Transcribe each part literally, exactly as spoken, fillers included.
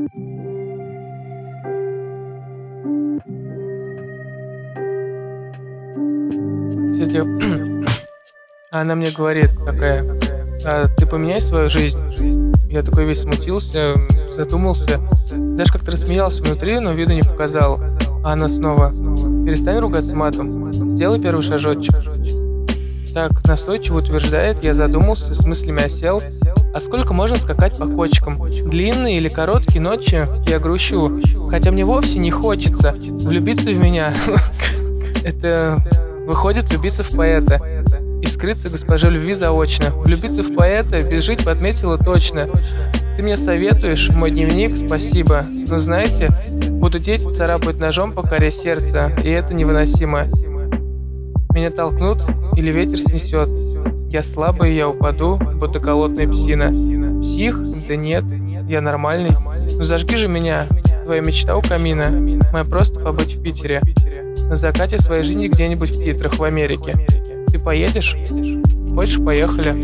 Кстати, она мне говорит такая: а ты поменяй свою жизнь. Я такой весь смутился, задумался, даже как-то рассмеялся внутри, но виду не показал. А она снова: перестань ругаться матом, сделай первый шажочек. Так настойчиво утверждает, я задумался, с мыслями осел. А сколько можно скакать по кочкам? Длинные или короткие ночи я грущу, хотя мне вовсе не хочется влюбиться в меня. Это выходит влюбиться в поэта и вскрыться госпоже любви заочно. Влюбиться в поэта, без жить подметила точно. Ты мне советуешь, мой дневник, спасибо. Но знаете, будут дети царапать ножом по коре сердца, и это невыносимо. Меня толкнут или ветер снесет. Я слабый, я упаду, будто голодная псина. Псих? Да нет, я нормальный. Ну зажги же меня, твоя мечта у камина. Моя просто побыть в Питере. На закате своей жизни где-нибудь в Титрах, в Америке. Ты поедешь? Хочешь, поехали.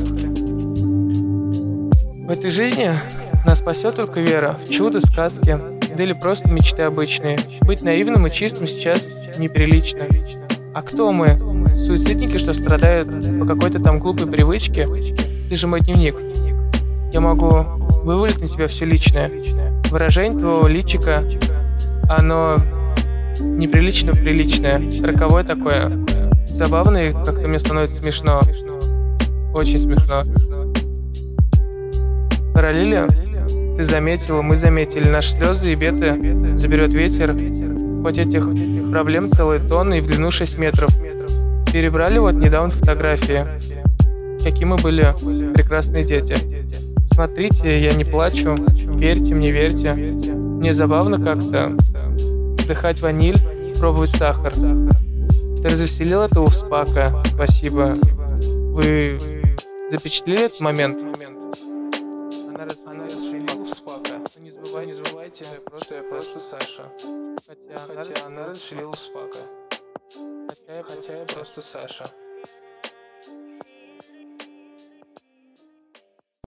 В этой жизни нас спасет только вера в чудо, сказки, да или просто мечты обычные. Быть наивным и чистым сейчас неприлично. А кто мы? Суицидники, что страдают по какой-то там глупой привычке? Ты же мой дневник. Я могу вывалить на тебя все личное. Выражение твоего личика, оно неприлично приличное, роковое такое. Забавное, как-то мне становится смешно. Очень смешно. Параллели ты заметила, мы заметили. Наши слезы и беды заберет ветер. Хоть этих проблем целые тонны и в длину шесть метров. Перебрали вот недавно фотографии. Какие мы были прекрасные дети. Смотрите, я не плачу. Верьте мне, верьте. Мне забавно как-то вдыхать ваниль, пробовать сахар. Ты развеселил этого успака. Спасибо. Вы запечатлели этот момент? Она развеселила успака. Не забывайте, не забывайте, просто я просто Саша. Хотя, Хотя она развеселила успака. Хотя я, хотя я просто Саша.